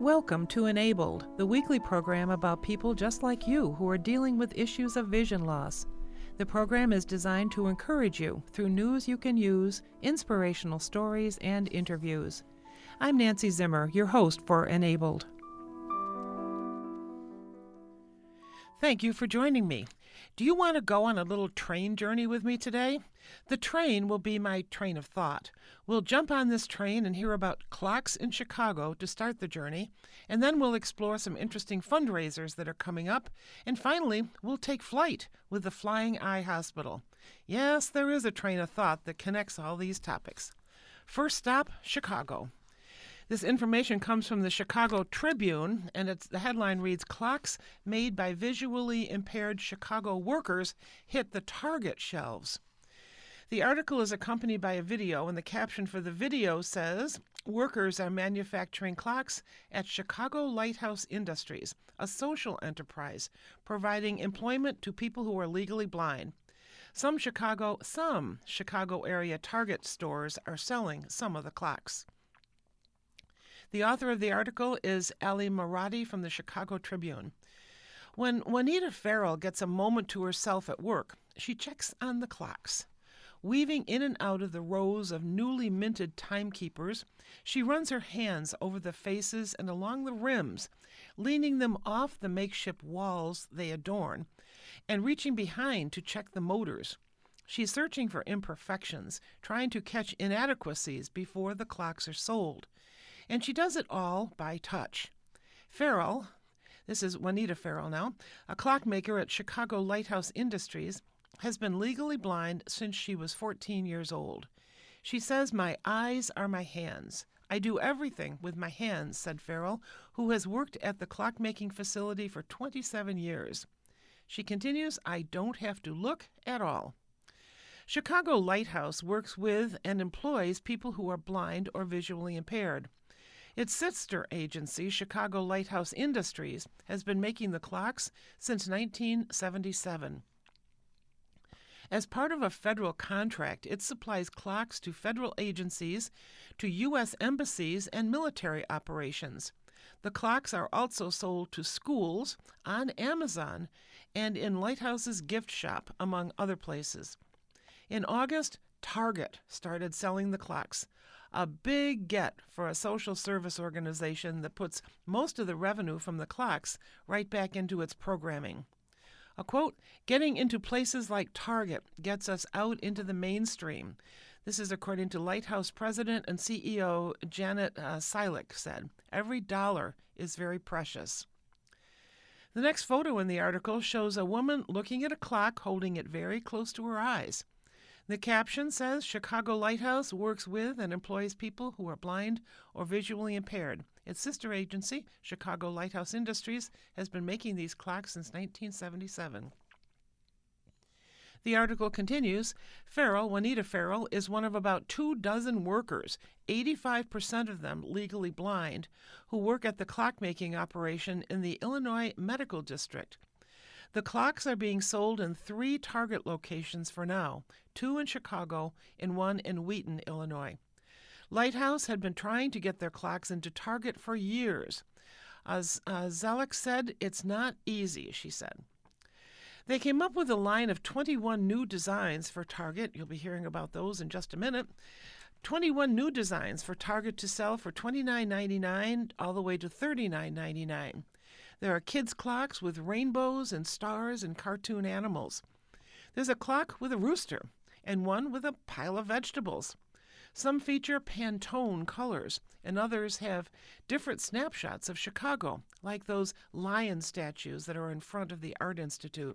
Welcome to Enabled, the weekly program about people just like you who are dealing with issues of vision loss. The program is designed to encourage you through news you can use, inspirational stories, and interviews. I'm Nancy Zimmer, your host for Enabled. Thank you for joining me. Do you want to go on a little train journey with me today? The train will be my train of thought. We'll jump on this train and hear about clocks in Chicago to start the journey, and then we'll explore some interesting fundraisers that are coming up, and finally, we'll take flight with the Flying Eye Hospital. Yes, there is a train of thought that connects all these topics. First stop, Chicago. This information comes from the Chicago Tribune, and the headline reads, "Clocks made by visually impaired Chicago workers hit the Target shelves." The article is accompanied by a video, and the caption for the video says, "Workers are manufacturing clocks at Chicago Lighthouse Industries, a social enterprise, providing employment to people who are legally blind. Some Chicago area Target stores are selling some of the clocks." The author of the article is Ali Maradi from the Chicago Tribune. When Juanita Farrell gets a moment to herself at work, she checks on the clocks. Weaving in and out of the rows of newly minted timekeepers, she runs her hands over the faces and along the rims, leaning them off the makeshift walls they adorn, and reaching behind to check the motors. She's searching for imperfections, trying to catch inadequacies before the clocks are sold. And she does it all by touch. Farrell, this is Juanita Farrell now, a clockmaker at Chicago Lighthouse Industries, has been legally blind since she was 14 years old. She says, "My eyes are my hands. I do everything with my hands," said Farrell, who has worked at the clockmaking facility for 27 years. She continues, "I don't have to look at all." Chicago Lighthouse works with and employs people who are blind or visually impaired. Its sister agency, Chicago Lighthouse Industries, has been making the clocks since 1977. As part of a federal contract, it supplies clocks to federal agencies, to U.S. embassies, and military operations. The clocks are also sold to schools, on Amazon, and in Lighthouse's gift shop, among other places. In August, Target started selling the clocks, a big get for a social service organization that puts most of the revenue from the clocks right back into its programming. A quote, "Getting into places like Target gets us out into the mainstream." This is according to Lighthouse President and CEO Janet Silik said. "Every dollar is very precious." The next photo in the article shows a woman looking at a clock, holding it very close to her eyes. The caption says, "Chicago Lighthouse works with and employs people who are blind or visually impaired. Its sister agency, Chicago Lighthouse Industries, has been making these clocks since 1977. The article continues, Juanita Farrell, is one of about 24 workers, 85% of them legally blind, who work at the clockmaking operation in the Illinois Medical District. The clocks are being sold in 3 Target locations for now, 2 in Chicago and 1 in Wheaton, Illinois. Lighthouse had been trying to get their clocks into Target for years. As Zelek said, "It's not easy," she said. They came up with a line of 21 new designs for Target. You'll be hearing about those in just a minute. 21 new designs for Target to sell for $29.99 all the way to $39.99. There are kids' clocks with rainbows and stars and cartoon animals. There's a clock with a rooster and one with a pile of vegetables. Some feature Pantone colors, and others have different snapshots of Chicago, like those lion statues that are in front of the Art Institute.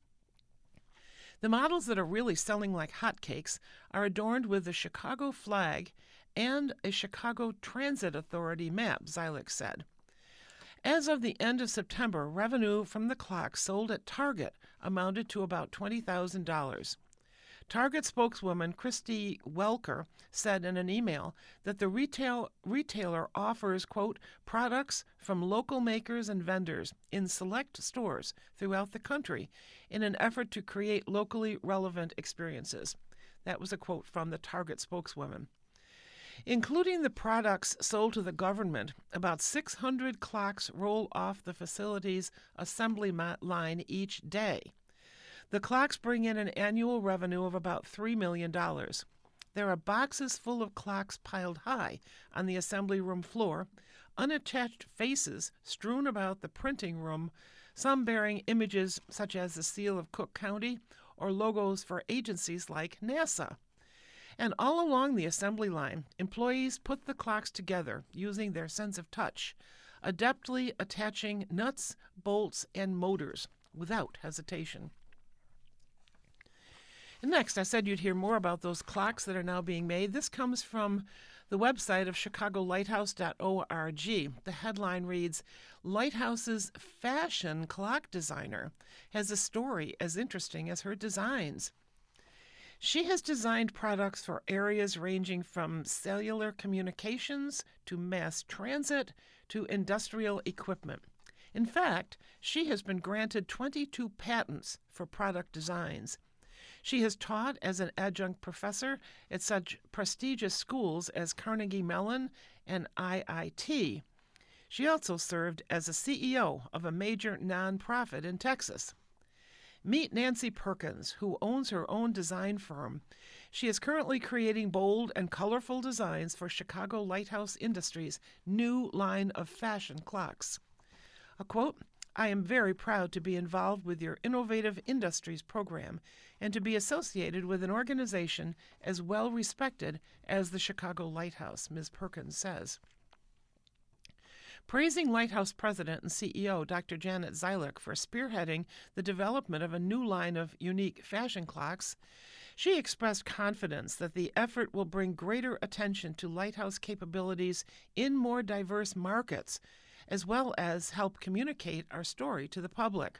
The models that are really selling like hotcakes are adorned with the Chicago flag and a Chicago Transit Authority map, Zilik said. As of the end of September, revenue from the clocks sold at Target amounted to about $20,000. Target spokeswoman Christy Welker said in an email that the retailer offers, quote, "products from local makers and vendors in select stores throughout the country in an effort to create locally relevant experiences." That was a quote from the Target spokeswoman. Including the products sold to the government, about 600 clocks roll off the facility's assembly line each day. The clocks bring in an annual revenue of about $3 million. There are boxes full of clocks piled high on the assembly room floor, unattached faces strewn about the printing room, some bearing images such as the seal of Cook County or logos for agencies like NASA. And all along the assembly line, employees put the clocks together using their sense of touch, adeptly attaching nuts, bolts, and motors without hesitation. And next, I said you'd hear more about those clocks that are now being made. This comes from the website of chicagolighthouse.org. The headline reads, "Lighthouse's fashion clock designer has a story as interesting as her designs." She has designed products for areas ranging from cellular communications to mass transit to industrial equipment. In fact, she has been granted 22 patents for product designs. She has taught as an adjunct professor at such prestigious schools as Carnegie Mellon and IIT. She also served as a CEO of a major nonprofit in Texas. Meet Nancy Perkins, who owns her own design firm. She is currently creating bold and colorful designs for Chicago Lighthouse Industries' new line of fashion clocks. A quote, "I am very proud to be involved with your Innovative Industries program and to be associated with an organization as well respected as the Chicago Lighthouse," Ms. Perkins says. Praising Lighthouse President and CEO Dr. Janet Zeilich for spearheading the development of a new line of unique fashion clocks, she expressed confidence that the effort will bring greater attention to Lighthouse capabilities in more diverse markets, as well as help communicate our story to the public.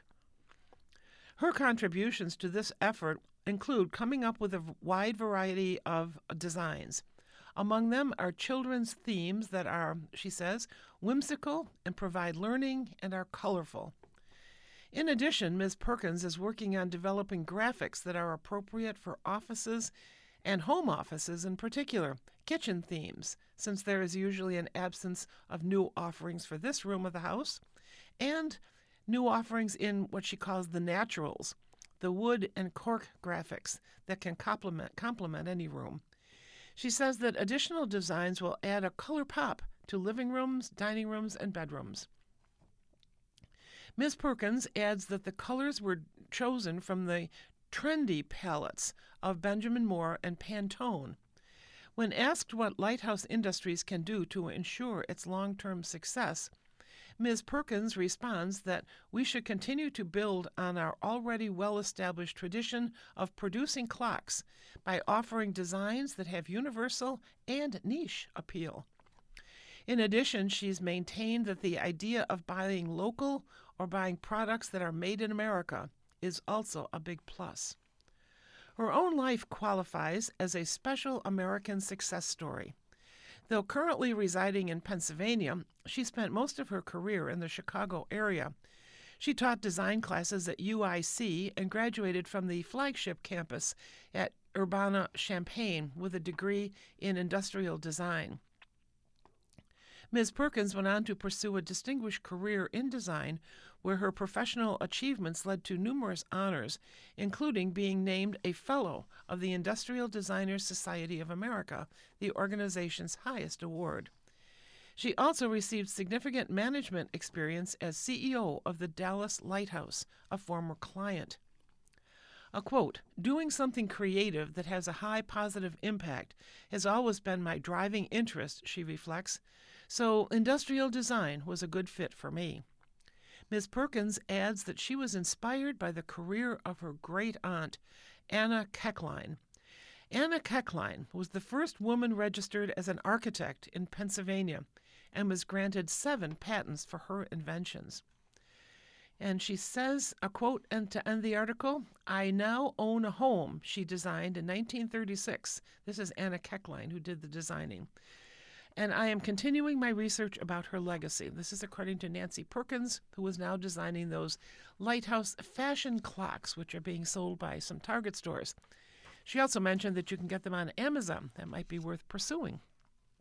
Her contributions to this effort include coming up with a wide variety of designs. Among them are children's themes that are, she says, whimsical and provide learning and are colorful. In addition, Ms. Perkins is working on developing graphics that are appropriate for offices and home offices in particular, kitchen themes, since there is usually an absence of new offerings for this room of the house, and new offerings in what she calls the naturals, the wood and cork graphics that can complement any room. She says that additional designs will add a color pop to living rooms, dining rooms, and bedrooms. Ms. Perkins adds that the colors were chosen from the trendy palettes of Benjamin Moore and Pantone. When asked what Lighthouse Industries can do to ensure its long-term success, Ms. Perkins responds that we should continue to build on our already well-established tradition of producing clocks by offering designs that have universal and niche appeal. In addition, she's maintained that the idea of buying local or buying products that are made in America is also a big plus. Her own life qualifies as a special American success story. Though currently residing in Pennsylvania, she spent most of her career in the Chicago area. She taught design classes at UIC and graduated from the flagship campus at Urbana-Champaign with a degree in industrial design. Ms. Perkins went on to pursue a distinguished career in design, where her professional achievements led to numerous honors, including being named a Fellow of the Industrial Designers Society of America, the organization's highest award. She also received significant management experience as CEO of the Dallas Lighthouse, a former client. A quote, "Doing something creative that has a high positive impact has always been my driving interest," she reflects, "so industrial design was a good fit for me." Ms. Perkins adds that she was inspired by the career of her great-aunt, Anna Keckline. Anna Keckline was the first woman registered as an architect in Pennsylvania and was granted 7 patents for her inventions. And she says, a quote, and to end the article, "I now own a home she designed in 1936. This is Anna Keckline who did the designing. And I am continuing my research about her legacy." This is according to Nancy Perkins, who is now designing those Lighthouse fashion clocks, which are being sold by some Target stores. She also mentioned that you can get them on Amazon. That might be worth pursuing.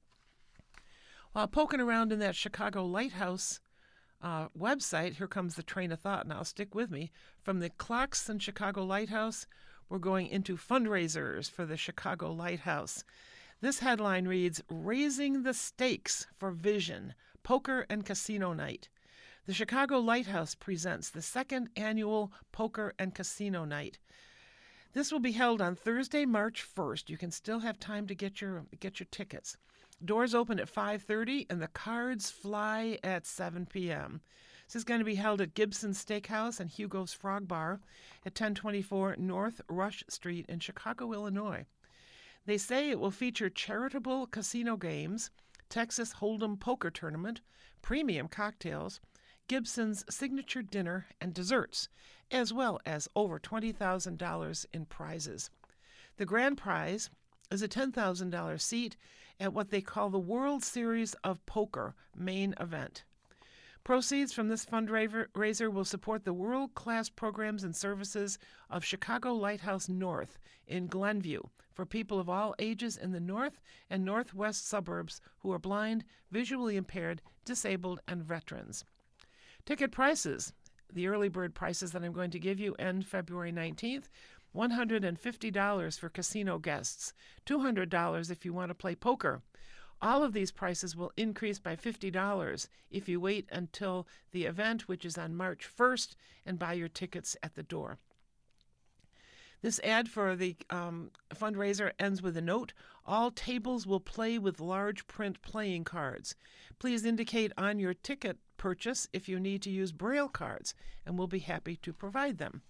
While poking around in that Chicago Lighthouse website, here comes the train of thought. Now, stick with me. From the clocks in Chicago Lighthouse, we're going into fundraisers for the Chicago Lighthouse. This headline reads, Raising the Stakes for Vision, Poker and Casino Night. The Chicago Lighthouse presents the second annual Poker and Casino Night. This will be held on Thursday, March 1st. You can still have time to get your tickets. Doors open at 5:30 and the cards fly at 7 p.m. This is going to be held at Gibson's Steakhouse and Hugo's Frog Bar at 1024 North Rush Street in Chicago, Illinois. They say it will feature charitable casino games, Texas Hold'em poker tournament, premium cocktails, Gibson's signature dinner and desserts, as well as over $20,000 in prizes. The grand prize is a $10,000 seat at what they call the World Series of Poker main event. Proceeds from this fundraiser will support the world-class programs and services of Chicago Lighthouse North in Glenview for people of all ages in the north and northwest suburbs who are blind, visually impaired, disabled, and veterans. Ticket prices, the early bird prices that I'm going to give you, end February 19th. $150 for casino guests, $200 if you want to play poker. All of these prices will increase by $50 if you wait until the event, which is on March 1st, and buy your tickets at the door. This ad for the fundraiser ends with a note. All tables will play with large print playing cards. Please indicate on your ticket purchase if you need to use Braille cards, and we'll be happy to provide them.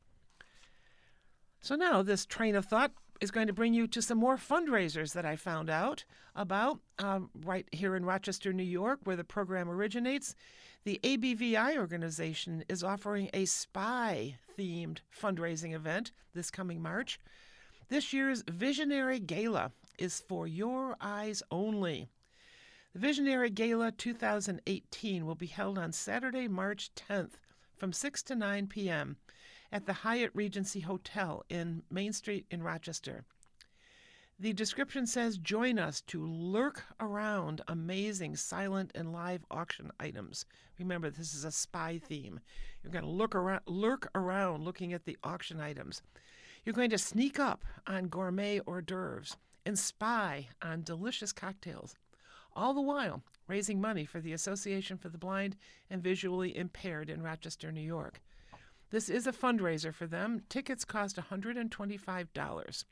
So now this train of thought is going to bring you to some more fundraisers that I found out about right here in Rochester, New York, where the program originates. The ABVI organization is offering a spy-themed fundraising event this coming March. This year's Visionary Gala is for your eyes only. The Visionary Gala 2018 will be held on Saturday, March 10th from 6 to 9 p.m. at the Hyatt Regency Hotel in Main Street in Rochester. The description says, join us to lurk around amazing silent and live auction items. Remember, this is a spy theme. You're going to lurk around looking at the auction items. You're going to sneak up on gourmet hors d'oeuvres and spy on delicious cocktails, all the while raising money for the Association for the Blind and Visually Impaired in Rochester, New York. This is a fundraiser for them. Tickets cost $125.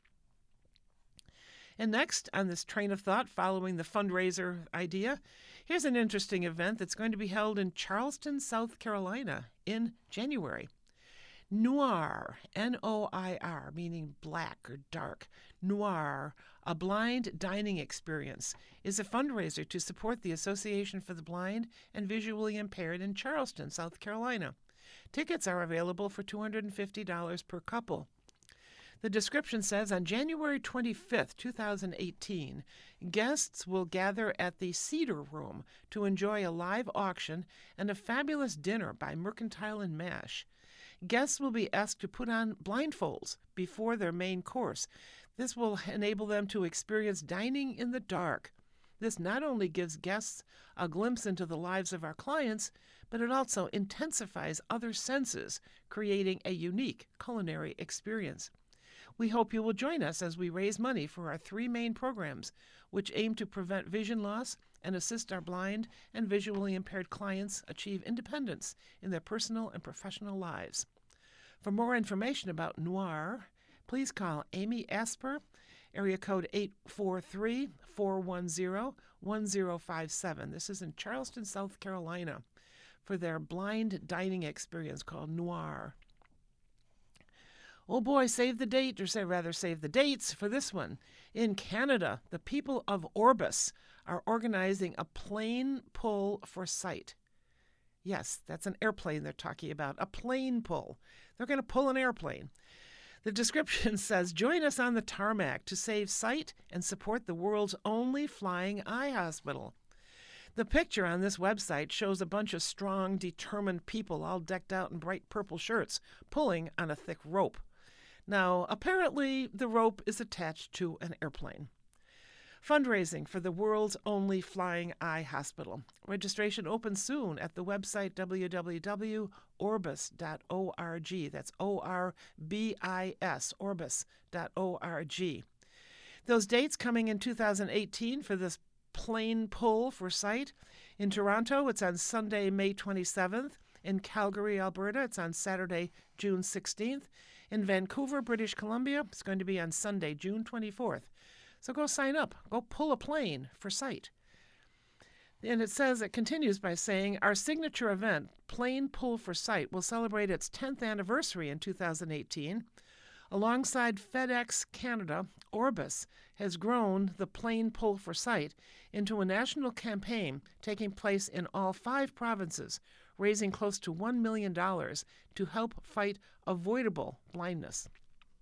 And next, on this train of thought, following the fundraiser idea, here's an interesting event that's going to be held in Charleston, South Carolina in January. Noir, N-O-I-R, meaning black or dark. Noir, a blind dining experience, is a fundraiser to support the Association for the Blind and Visually Impaired in Charleston, South Carolina. Tickets are available for $250 per couple. The description says, on January 25th, 2018, guests will gather at the Cedar Room to enjoy a live auction and a fabulous dinner by Mercantile and Mash. Guests will be asked to put on blindfolds before their main course. This will enable them to experience dining in the dark. This not only gives guests a glimpse into the lives of our clients, but it also intensifies other senses, creating a unique culinary experience. We hope you will join us as we raise money for our three main programs, which aim to prevent vision loss and assist our blind and visually impaired clients achieve independence in their personal and professional lives. For more information about Noir, please call Amy Asper, area code 843-410-1057. This is in Charleston, South Carolina, for their blind dining experience called Noir. Oh boy, save the date, or save the dates for this one. In Canada, the people of Orbis are organizing a plane pull for sight. Yes, that's an airplane they're talking about, a plane pull. They're going to pull an airplane. The description says, join us on the tarmac to save sight and support the world's only flying eye hospital. The picture on this website shows a bunch of strong, determined people all decked out in bright purple shirts, pulling on a thick rope. Now, apparently, the rope is attached to an airplane. Fundraising for the world's only flying eye hospital. Registration opens soon at the website www.orbis.org. That's O-R-B-I-S, orbis.org. Those dates coming in 2018 for this plane pull for sight. In Toronto, it's on Sunday, May 27th. In Calgary, Alberta, it's on Saturday, June 16th. In Vancouver, British Columbia, it's going to be on Sunday, June 24th. So go sign up. Go pull a plane for sight. And it continues by saying, our signature event, Plane Pull for Sight, will celebrate its 10th anniversary in 2018. Alongside FedEx Canada, Orbis has grown the Plane Pull for Sight into a national campaign taking place in all 5 provinces, raising close to $1 million to help fight avoidable blindness.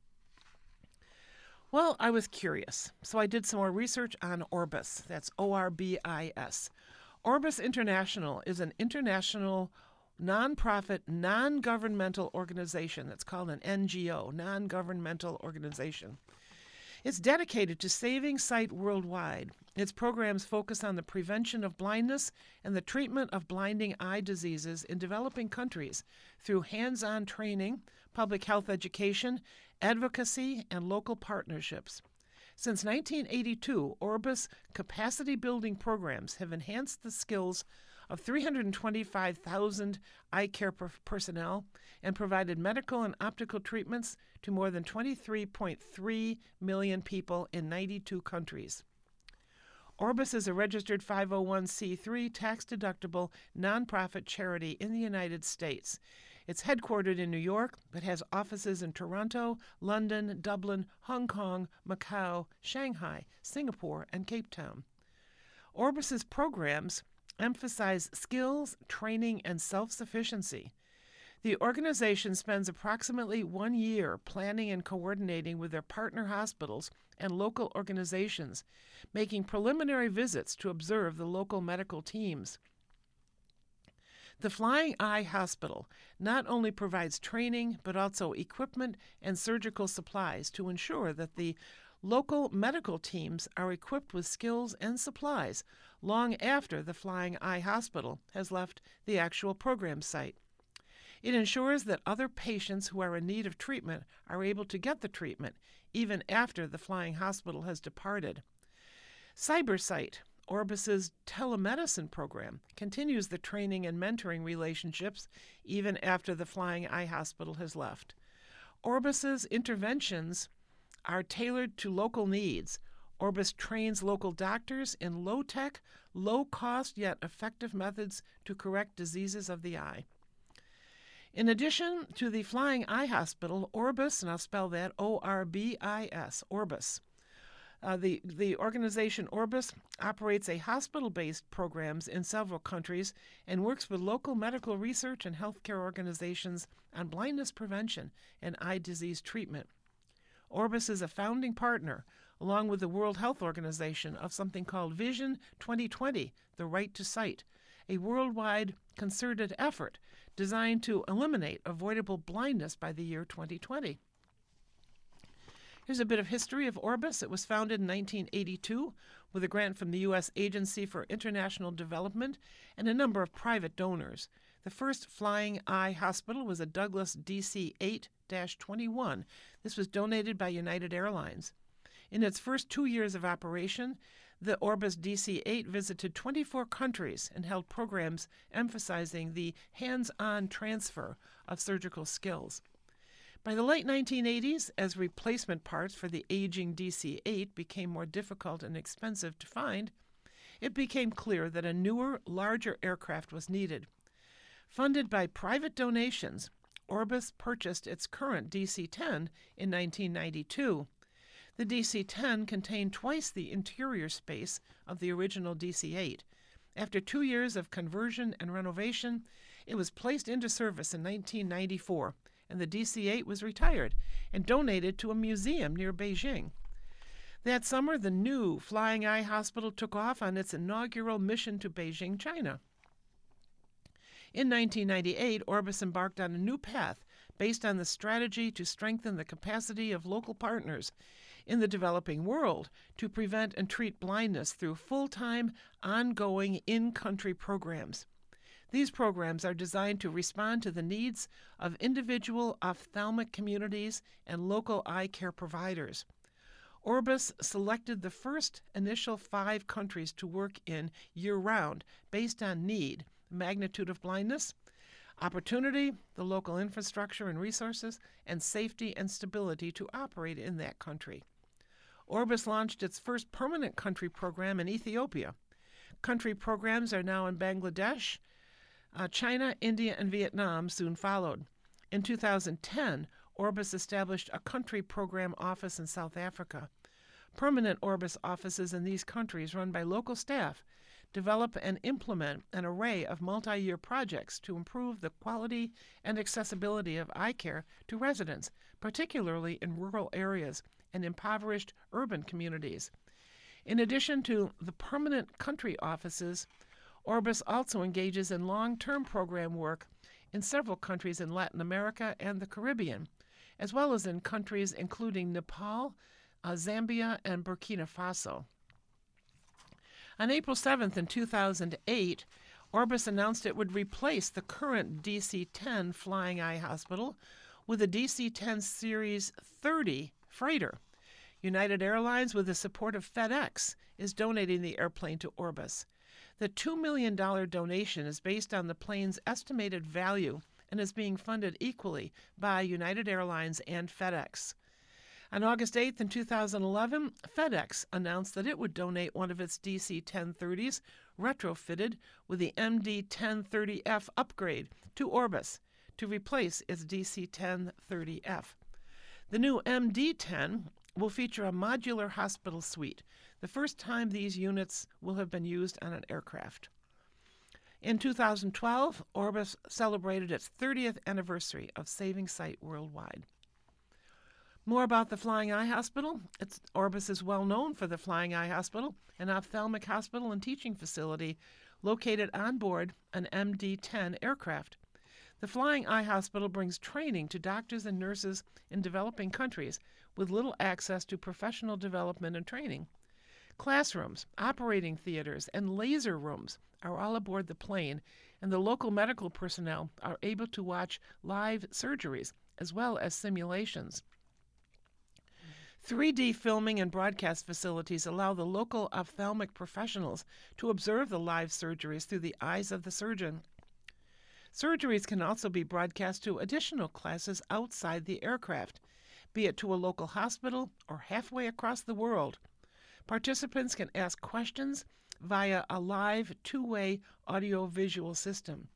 Well, I was curious, so I did some more research on Orbis. That's O-R-B-I-S. Orbis International is an international nonprofit, non-governmental organization. That's called an NGO, non-governmental organization. It's dedicated to saving sight worldwide. Its programs focus on the prevention of blindness and the treatment of blinding eye diseases in developing countries through hands-on training, public health education, advocacy, and local partnerships. Since 1982, Orbis capacity-building programs have enhanced the skills of 325,000 eye care personnel and provided medical and optical treatments to more than 23.3 million people in 92 countries. Orbis is a registered 501c3 tax-deductible nonprofit charity in the United States. It's headquartered in New York, but has offices in Toronto, London, Dublin, Hong Kong, Macau, Shanghai, Singapore, and Cape Town. Orbis's programs emphasize skills, training, and self-sufficiency. The organization spends approximately 1 year planning and coordinating with their partner hospitals and local organizations, making preliminary visits to observe the local medical teams. The Flying Eye Hospital not only provides training, but also equipment and surgical supplies to ensure that the local medical teams are equipped with skills and supplies long after the Flying Eye Hospital has left the actual program site. It ensures that other patients who are in need of treatment are able to get the treatment even after the Flying Hospital has departed. CyberSight, Orbis's telemedicine program, continues the training and mentoring relationships even after the Flying Eye Hospital has left. Orbis's interventions are tailored to local needs. Orbis trains local doctors in low-tech, low-cost yet effective methods to correct diseases of the eye. In addition to the Flying Eye Hospital, Orbis, and I'll spell that O-R-B-I-S, Orbis. The organization Orbis operates a hospital-based programs in several countries and works with local medical research and healthcare organizations on blindness prevention and eye disease treatment. Orbis is a founding partner, along with the World Health Organization, of something called Vision 2020, the Right to Sight, a worldwide concerted effort designed to eliminate avoidable blindness by the year 2020. Here's a bit of history of Orbis. It was founded in 1982 with a grant from the U.S. Agency for International Development and a number of private donors. The first Flying Eye Hospital was a Douglas DC-8-21. This was donated by United Airlines. In its first 2 years of operation, the Orbis DC-8 visited 24 countries and held programs emphasizing the hands-on transfer of surgical skills. By the late 1980s, as replacement parts for the aging DC-8 became more difficult and expensive to find, it became clear that a newer, larger aircraft was needed. Funded by private donations, Orbis purchased its current DC-10 in 1992. The DC-10 contained twice the interior space of the original DC-8. After 2 years of conversion and renovation, it was placed into service in 1994, and the DC-8 was retired and donated to a museum near Beijing. That summer, the new Flying Eye Hospital took off on its inaugural mission to Beijing, China. In 1998, Orbis embarked on a new path based on the strategy to strengthen the capacity of local partners in the developing world to prevent and treat blindness through full-time, ongoing in-country programs. These programs are designed to respond to the needs of individual ophthalmic communities and local eye care providers. Orbis selected the first initial 5 countries to work in year-round based on need, magnitude of blindness, opportunity, the local infrastructure and resources, and safety and stability to operate in that country. Orbis launched its first permanent country program in Ethiopia. Country programs are now in Bangladesh. China, India, and Vietnam soon followed. In 2010, Orbis established a country program office in South Africa. Permanent Orbis offices in these countries, run by local staff, develop and implement an array of multi-year projects to improve the quality and accessibility of eye care to residents, particularly in rural areas and impoverished urban communities. In addition to the permanent country offices, Orbis also engages in long-term program work in several countries in Latin America and the Caribbean, as well as in countries including Nepal, Zambia, and Burkina Faso. On April 7th in 2008, Orbis announced it would replace the current DC-10 Flying Eye Hospital with a DC-10 Series 30 freighter. United Airlines, with the support of FedEx, is donating the airplane to Orbis. The $2 million donation is based on the plane's estimated value and is being funded equally by United Airlines and FedEx. On August 8th in 2011, FedEx announced that it would donate one of its DC-1030s, retrofitted with the MD-1030F upgrade, to Orbis to replace its DC-1030F. The new MD-10 will feature a modular hospital suite, the first time these units will have been used on an aircraft. In 2012, Orbis celebrated its 30th anniversary of saving sight worldwide. More about the Flying Eye Hospital. Orbis is well known for the Flying Eye Hospital, an ophthalmic hospital and teaching facility located on board an MD-10 aircraft. The Flying Eye Hospital brings training to doctors and nurses in developing countries with little access to professional development and training. Classrooms, operating theaters, and laser rooms are all aboard the plane, and the local medical personnel are able to watch live surgeries as well as simulations. 3D filming and broadcast facilities allow the local ophthalmic professionals to observe the live surgeries through the eyes of the surgeon. Surgeries can also be broadcast to additional classes outside the aircraft, be it to a local hospital or halfway across the world. Participants can ask questions via a live two-way audio-visual system.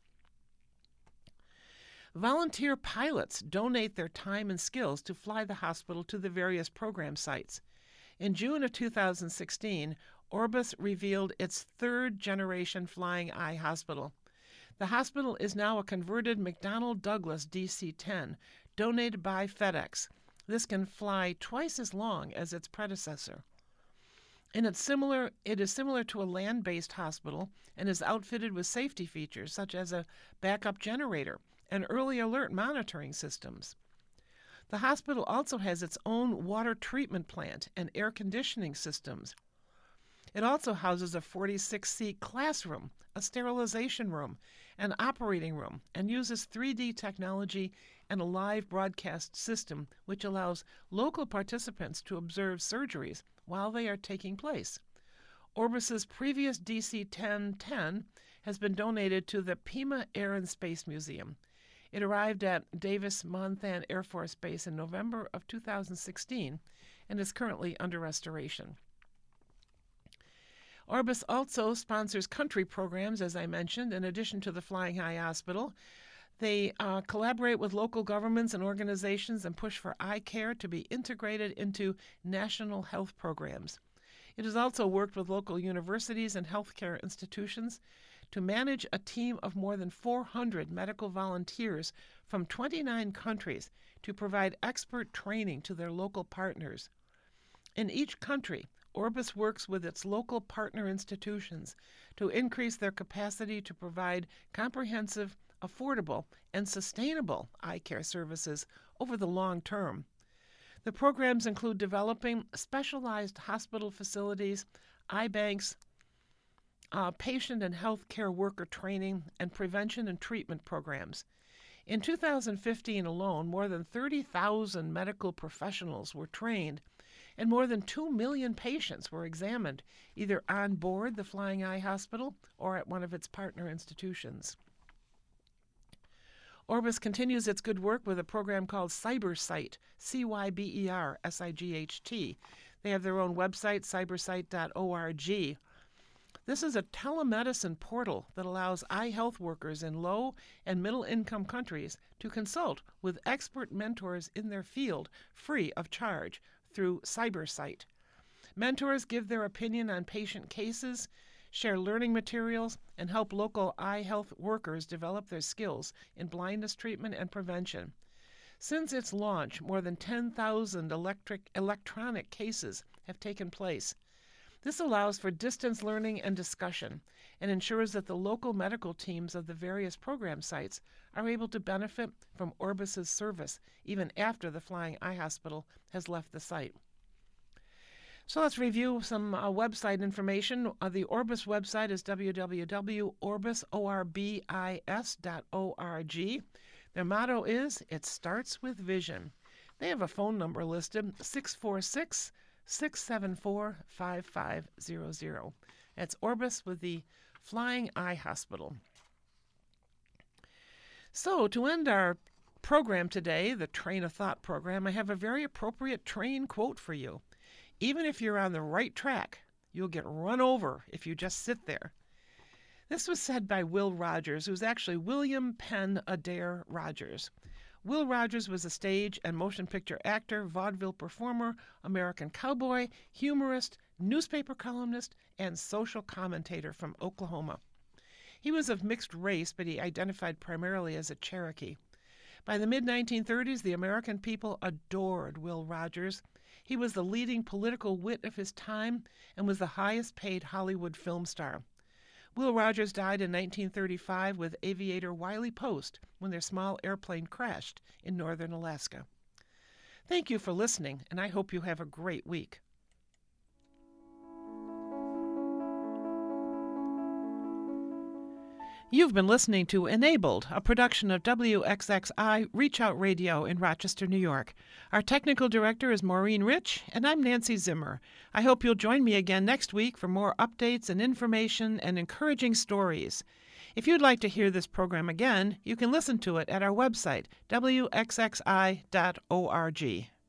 Volunteer pilots donate their time and skills to fly the hospital to the various program sites. In June of 2016, Orbis revealed its third-generation Flying Eye Hospital. The hospital is now a converted McDonnell Douglas DC-10, donated by FedEx. This can fly twice as long as its predecessor. It is similar to a land-based hospital and is outfitted with safety features such as a backup generator and early alert monitoring systems. The hospital also has its own water treatment plant and air conditioning systems. It also houses a 46-seat classroom, a sterilization room, an operating room, and uses 3D technology and a live broadcast system which allows local participants to observe surgeries while they are taking place. Orbis's previous DC-1010 has been donated to the Pima Air and Space Museum. It arrived at Davis-Monthan Air Force Base in November of 2016 and is currently under restoration. Orbis also sponsors country programs, as I mentioned, in addition to the Flying Eye Hospital. They collaborate with local governments and organizations and push for eye care to be integrated into national health programs. It has also worked with local universities and healthcare institutions to manage a team of more than 400 medical volunteers from 29 countries to provide expert training to their local partners. In each country, Orbis works with its local partner institutions to increase their capacity to provide comprehensive affordable, and sustainable eye care services over the long term. The programs include developing specialized hospital facilities, eye banks, patient and health care worker training, and prevention and treatment programs. In 2015 alone, more than 30,000 medical professionals were trained, and more than 2 million patients were examined, either on board the Flying Eye Hospital or at one of its partner institutions. Orbis continues its good work with a program called CyberSight, CYBERSIGHT. They have their own website, cybersight.org. This is a telemedicine portal that allows eye health workers in low and middle-income countries to consult with expert mentors in their field free of charge through CyberSight. Mentors give their opinion on patient cases, share learning materials, and help local eye health workers develop their skills in blindness treatment and prevention. Since its launch, more than 10,000 electronic cases have taken place. This allows for distance learning and discussion and ensures that the local medical teams of the various program sites are able to benefit from Orbis's service even after the Flying Eye Hospital has left the site. So let's review some website information. The Orbis website is www.orbisorbis.org. Their motto is, "It starts with vision." They have a phone number listed, 646-674-5500. That's Orbis with the Flying Eye Hospital. So to end our program today, the Train of Thought program, I have a very appropriate train quote for you. Even if you're on the right track, you'll get run over if you just sit there. This was said by Will Rogers, who's actually William Penn Adair Rogers. Will Rogers was a stage and motion picture actor, vaudeville performer, American cowboy, humorist, newspaper columnist, and social commentator from Oklahoma. He was of mixed race, but he identified primarily as a Cherokee. By the mid-1930s, the American people adored Will Rogers. He was the leading political wit of his time and was the highest-paid Hollywood film star. Will Rogers died in 1935 with aviator Wiley Post when their small airplane crashed in northern Alaska. Thank you for listening, and I hope you have a great week. You've been listening to Enabled, a production of WXXI Reach Out Radio in Rochester, New York. Our technical director is Maureen Rich, and I'm Nancy Zimmer. I hope you'll join me again next week for more updates and information and encouraging stories. If you'd like to hear this program again, you can listen to it at our website, WXXI.org.